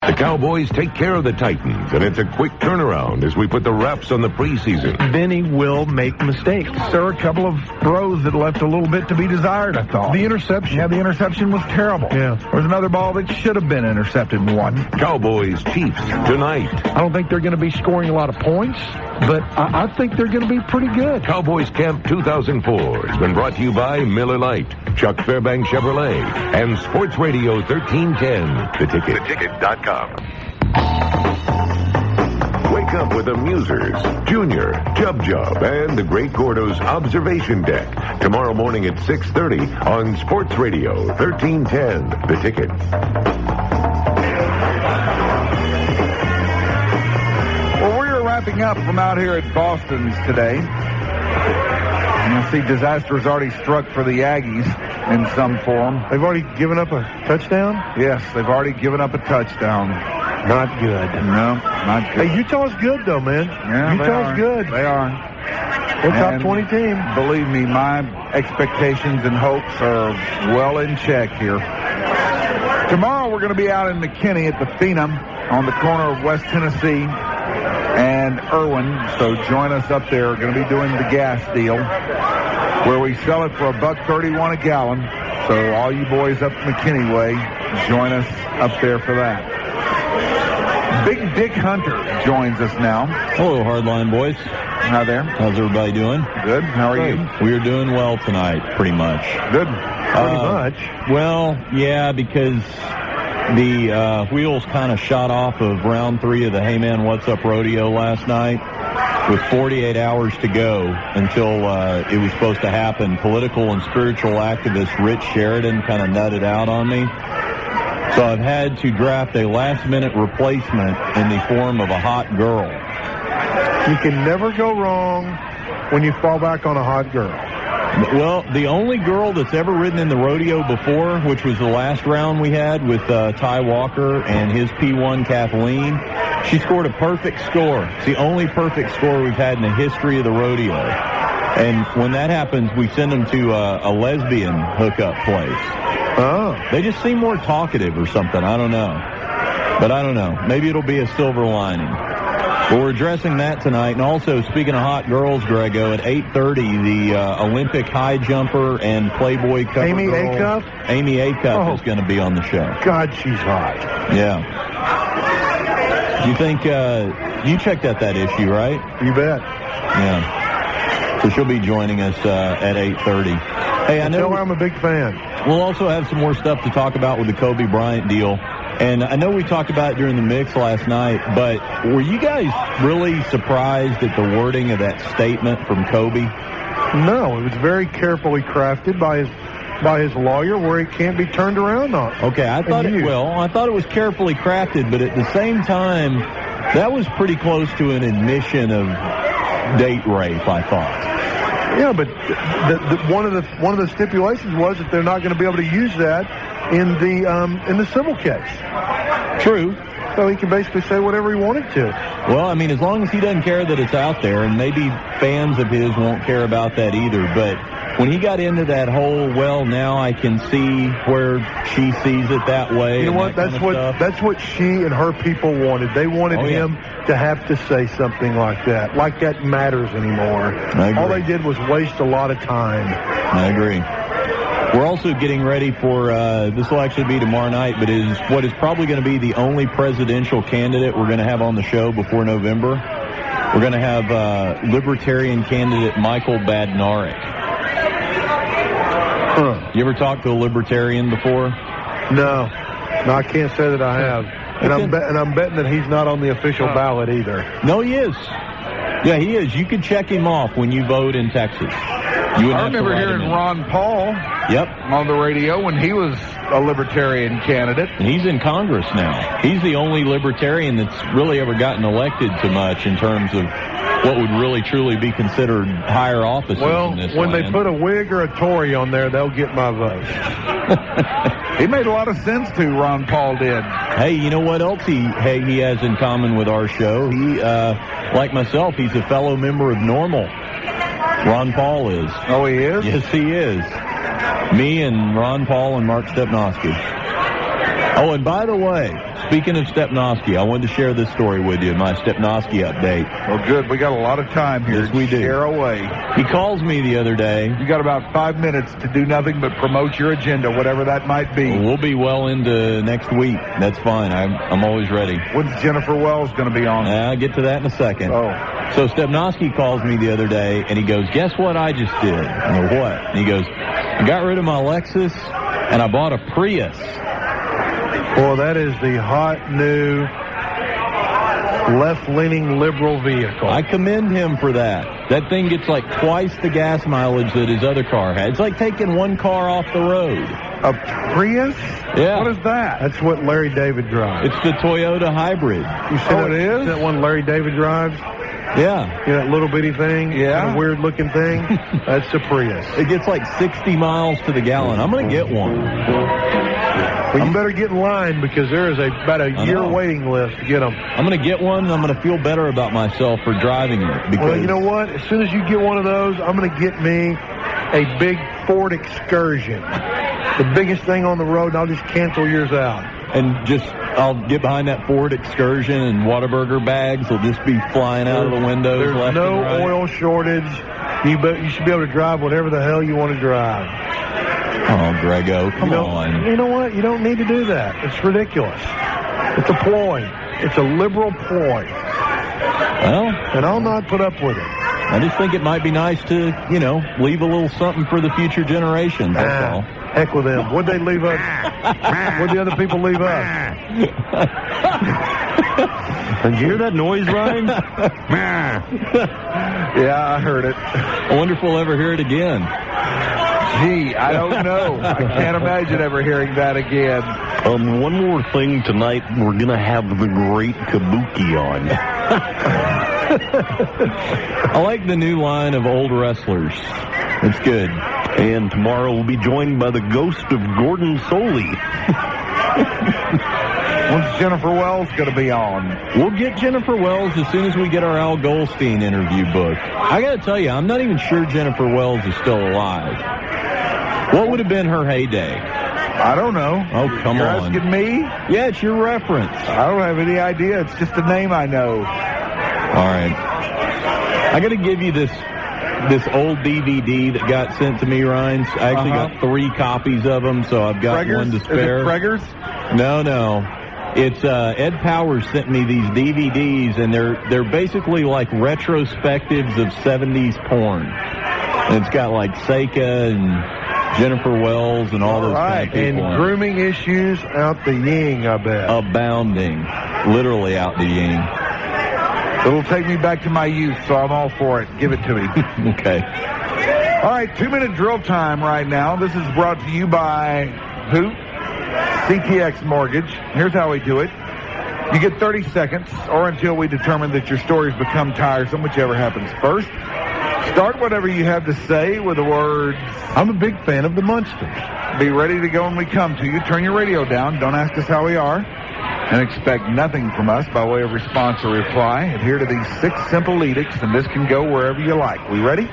The Cowboys take care of the Titans, and it's a quick turnaround as we put the wraps on the preseason. Benny will make mistakes. There were a couple of throws that left a little bit to be desired, I thought. The interception. Yeah, the interception was terrible. Yeah. There was another ball that should have been intercepted and won. Cowboys Chiefs tonight. I don't think they're going to be scoring a lot of points, but I think they're going to be pretty good. Cowboys Camp 2004 has been brought to you by Miller Lite, Chuck Fairbanks Chevrolet, and Sports Radio 1310. The Ticket. TheTicket.com. Wake up with the Musers, Junior, Jub, and the Great Gordo's Observation Deck. Tomorrow morning at 6:30 on Sports Radio 1310. The Ticket. Well, we're wrapping up from out here at Boston's today. And I see disaster has already struck for the Aggies in some form. They've already given up a touchdown? Yes, they've already given up a touchdown. Not good. No, not good. Hey, Utah's good, though, man. Yeah, Utah's good. They are. They're top 20 team. Believe me, my expectations and hopes are well in check here. Tomorrow we're going to be out in McKinney at the Phenom on the corner of West Tennessee and Irwin. So join us up there. We're going to be doing the gas deal where we sell it for $1.31 a gallon. So all you boys up McKinney way, join us up there for that. Big Dick Hunter joins us now. Hello, Hardline boys. Hi there. How's everybody doing? Good. How are you? We are doing well tonight, pretty much. Good. Pretty much. Well, yeah, because the wheels kind of shot off of round 3 of the Hey Man What's Up Rodeo last night. With 48 hours to go until it was supposed to happen, political and spiritual activist Rich Sheridan kind of nutted out on me. So I've had to draft a last-minute replacement in the form of a hot girl. You can never go wrong when you fall back on a hot girl. Well, the only girl that's ever ridden in the rodeo before, which was the last round we had with Ty Walker and his P1 Kathleen, she scored a perfect score. It's the only perfect score we've had in the history of the rodeo. And when that happens, we send them to a lesbian hookup place. Oh. They just seem more talkative or something. I don't know. But I don't know. Maybe it'll be a silver lining. But we're addressing that tonight. And also, speaking of hot girls, Grego, at 8:30, the Olympic high jumper and Playboy cover Amy girl, Acuff? Amy Acuff is going to be on the show. God, she's hot. Yeah. You think, you checked out that issue, right? You bet. Yeah. So she'll be joining us at 8:30. Hey, I know Tell her I'm a big fan. We'll also have some more stuff to talk about with the Kobe Bryant deal. And I know we talked about it during the mix last night, but were you guys really surprised at the wording of that statement from Kobe? No, it was very carefully crafted by his lawyer where it can't be turned around on. Okay, I thought it was carefully crafted, but at the same time, that was pretty close to an admission of date rape, I thought. Yeah, but one of the stipulations was that they're not going to be able to use that in the civil case. True. So he can basically say whatever he wanted to. Well, I mean, as long as he doesn't care that it's out there, and maybe fans of his won't care about that either, but when he got into that whole, well, now I can see where she sees it that way. You know what? That's what she and her people wanted. They wanted him to have to say something like that. Like that matters anymore. I agree. All they did was waste a lot of time. I agree. We're also getting ready for, this will actually be tomorrow night, but is what is probably going to be the only presidential candidate we're going to have on the show before November. We're going to have Libertarian candidate Michael Badnarik. You ever talked to a Libertarian before? No, I can't say that I have. And I'm betting that he's not on the official ballot either. No, he is. Yeah, he is. You could check him off when you vote in Texas. I remember hearing Ron Paul on the radio when he was a Libertarian candidate. And he's in Congress now. He's the only Libertarian that's really ever gotten elected to much in terms of what would really truly be considered higher offices in this when land. They put a Whig or a Tory on there, they'll get my vote. He made a lot of sense to, Ron Paul did. Hey, you know what else he has in common with our show? He, like myself, he's a fellow member of Normal. Ron Paul is. Oh, he is? Yes, he is. Me and Ron Paul and Mark Stepnoski. Oh, and by the way, speaking of Stepnoski, I wanted to share this story with you, my Stepnoski update. Well, good. We got a lot of time here. Yes, we do. Share away. He calls me the other day. You got about 5 minutes to do nothing but promote your agenda, whatever that might be. We'll be well into next week. That's fine. I'm always ready. When's Jennifer Wells going to be on? I'll get to that in a second. Oh. So Stepnoski calls me the other day, and he goes, guess what I just did? I go, what? And he goes, I got rid of my Lexus, and I bought a Prius. Well, that is the hot new left-leaning liberal vehicle. I commend him for that. That thing gets like twice the gas mileage that his other car had. It's like taking one car off the road. A Prius? Yeah. What is that? That's what Larry David drives. It's the Toyota hybrid. You see it is? That one Larry David drives? Yeah. You know, that little bitty thing? Yeah. Kind of weird-looking thing? That's the Prius. It gets like 60 miles to the gallon. I'm going to get one. Well, you better get in line because there is about a year waiting list to get them. I'm going to get one, and I'm going to feel better about myself for driving it. Because well, you know what? As soon as you get one of those, I'm going to get me a big Ford Excursion. The biggest thing on the road, and I'll just cancel yours out. And I'll get behind that Ford Excursion, and Whataburger bags will just be flying out of the windows. There's left no and right. oil shortage. You should be able to drive whatever the hell you want to drive. Oh, Grego, come on. You know what? You don't need to do that. It's ridiculous. It's a ploy. It's a liberal ploy. Well, and I'll not put up with it. I just think it might be nice to, leave a little something for the future generations, that's all. Heck with them. What'd they leave us? What'd the other people leave us? Did you hear that noise, Ryan? Yeah, I heard it. I wonder if we'll ever hear it again. Gee, I don't know. I can't imagine ever hearing that again. One more thing tonight, we're going to have the great Kabuki on. I like the new line of old wrestlers. It's good. And tomorrow we'll be joined by the ghost of Gordon Soley. When's Jennifer Wells going to be on? We'll get Jennifer Wells as soon as we get our Al Goldstein interview booked. I got to tell you, I'm not even sure Jennifer Wells is still alive. What would have been her heyday? I don't know. Oh, come You're on. asking me? Yeah, it's your reference. I don't have any idea. It's just a name I know. All right. I got to give you this old DVD that got sent to me, Ryan. I actually got 3 copies of them, so I've got one to spare. Is it Prager's? No. It's Ed Powers sent me these DVDs, and they're basically like retrospectives of 70s porn. And it's got like Seika and Jennifer Wells and all those kind of people. And grooming issues out the ying, I bet. Abounding. Literally out the ying. It'll take me back to my youth, so I'm all for it. Give it to me. Okay. All right, 2-minute drill time right now. This is brought to you by who? CTX Mortgage. Here's how we do it. You get 30 seconds, or until we determine that your stories become tiresome, whichever happens first. Start whatever you have to say with the words, I'm a big fan of the Munsters. Be ready to go when we come to you. Turn your radio down. Don't ask us how we are. And expect nothing from us by way of response or reply. Adhere to these 6 simple edicts, and this can go wherever you like. We ready?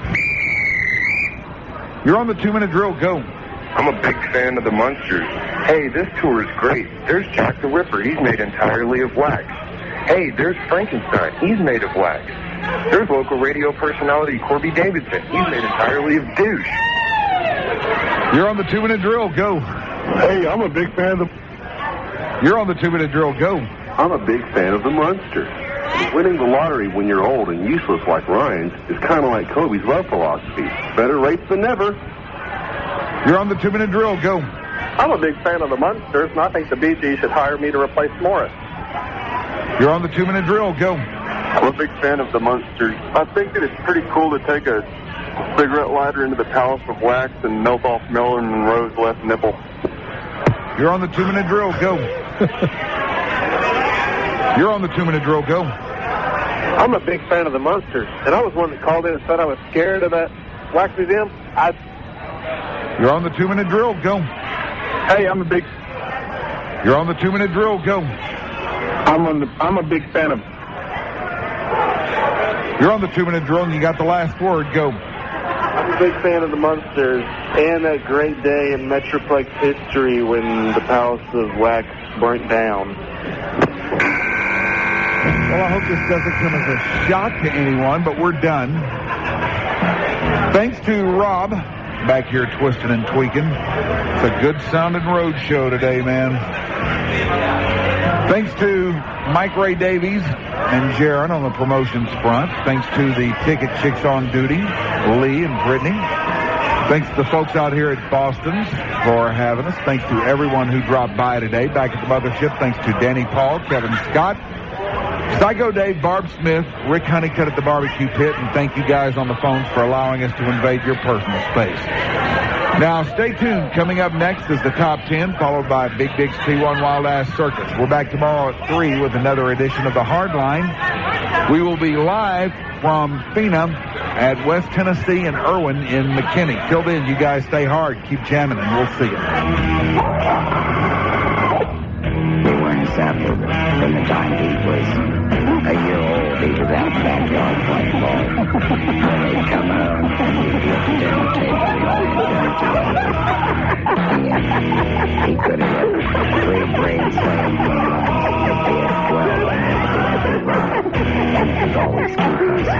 You're on the 2-minute drill. Go. I'm a big fan of the Munsters. Hey, this tour is great. There's Jack the Ripper. He's made entirely of wax. Hey, there's Frankenstein. He's made of wax. There's local radio personality Corby Davidson. He's made entirely of douche. You're on the 2-minute drill. Go. Hey, I'm a big fan of the... You're on the 2-minute drill. Go. I'm a big fan of the Munsters. Winning the lottery when you're old and useless like Ryan's is kind of like Kobe's love philosophy. Better rates than never. You're on the 2-minute drill. Go. I'm a big fan of the Munsters, and I think the Bee Gees should hire me to replace Morris. You're on the 2-minute drill. Go. I'm a big fan of the Munsters. I think that it's pretty cool to take a cigarette lighter into the palace of wax and melt off Marilyn Monroe's left nipple. You're on the 2-minute drill. Go. You're on the 2-minute drill. Go. I'm a big fan of the Munsters, and I was one that called in and said I was scared of that wax museum. You're on the 2-minute drill. Go. Hey, I'm a big... You're on the 2-minute drill. Go. I'm a big fan of... You're on the 2-minute drill, and you got the last word. Go. I'm a big fan of the Munsters and that great day in Metroplex history when the Palace of Wax burnt down. Well, I hope this doesn't come as a shock to anyone, but we're done. Thanks to Rob back here twisting and tweaking. It's a good sounding road show today, man. Thanks to Mike Ray Davies and Jaron on the promotions front. Thanks to the ticket chicks on duty, Lee and Brittany. Thanks to the folks out here at Boston's for having us. Thanks to everyone who dropped by today back at the mothership. Thanks to Danny Paul, Kevin Scott, Psycho Dave, Barb Smith, Rick Honeycutt at the barbecue pit, and thank you guys on the phones for allowing us to invade your personal space. Now, stay tuned. Coming up next is the Top 10, followed by Big Dick's T1 Wild Ass Circus. We're back tomorrow at 3 with another edition of the Hardline. We will be live from FENA at West Tennessee and Irwin in McKinney. Till then, you guys stay hard, keep jamming, and we'll see you. We were in Sanford from the time he was a year old. He was out in the backyard playing ball. When they'd come home and we'd be at the dinner table, we all had dinner together. He could have had 3 grand slam runs. If they had 12 and they run. And it was always keep us.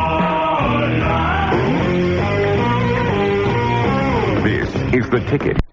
This is The Ticket.